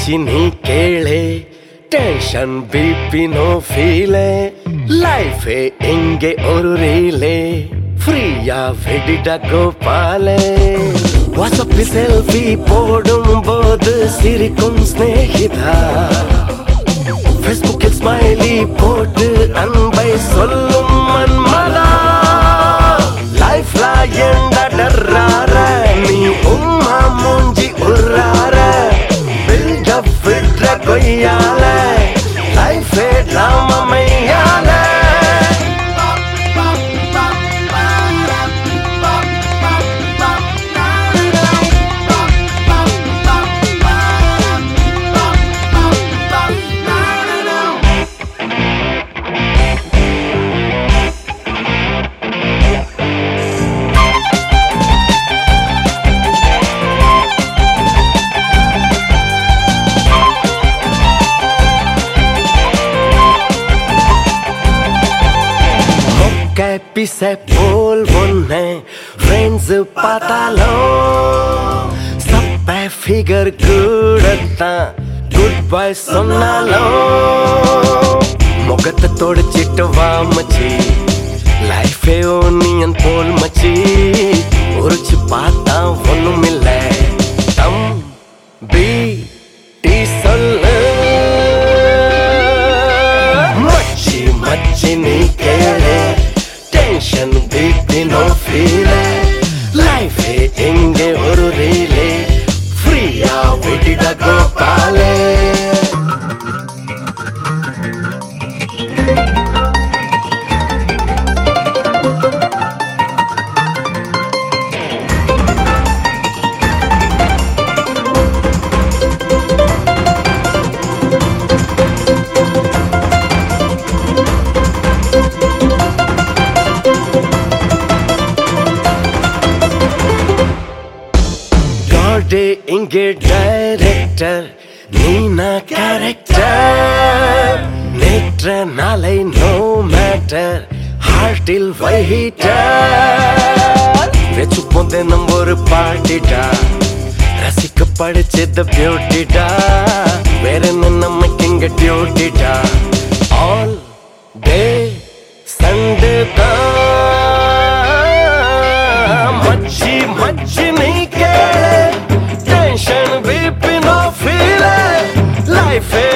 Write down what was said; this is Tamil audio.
மச்சி நீ கேளே டென்ஷன் பிபி நோ ஃபீலே லைஃபே இங்கே ஒரு ரீலே ஃப்ரீயா வெடிடா கோபாலே வாட்ஸ்அப் செல்ஃபி போடும் போது சிரிக்கும் ஸ்நேகிதா ஃபேஸ்புக்கில் ஸ்மைலி போட்டு அன்பை சொல்லும் மன்மதா லைஃப்ல ஏண்டா டர்றார நீ உம்மா மூஞ்சி உர்றார பில்டப் விட்ற கொய்யால லைஃபே டிராமா மையால பிசை போல் ஒன்னை ஃப்ரெண்ட்ஸ் பார்த்தாலும் சப்ப ஃபிகர் கூடத்தான் குட் பை சொன்னாலும் முகத்தை தொடச்சிட்டு வா மச்சி லைஃபே ஓனியன் போல் மச்சி உரிச்சு பார்த்தா ஒண்ணும் இல்லை தம் பி டி சொல்லு மச்சி மச்சி நீ கேளு டென்ஷன் பிபி நோ ஃபீலே லைஃபே இங்கே ஒரு ரீலே ஃப்ரீயா விட்டுடா கோபாலே இங்கே டைரக்டர் நீனா கேரக்டர் நேற்ற நாளை நோ மேட்டர் ஹார்ட்டில் வைட்டர் வெச்சு போந்தே நம்ம ஒரு பாட்டிடா ரசிக்க படிச்சது பியூட்டிடா வேற என்ன நமக்கு இங்க டியூட்டிடா ஆல் டே சண்டே தான் மச்சி மச்சி நீ கேளு Tension, weeping, no feeling. Life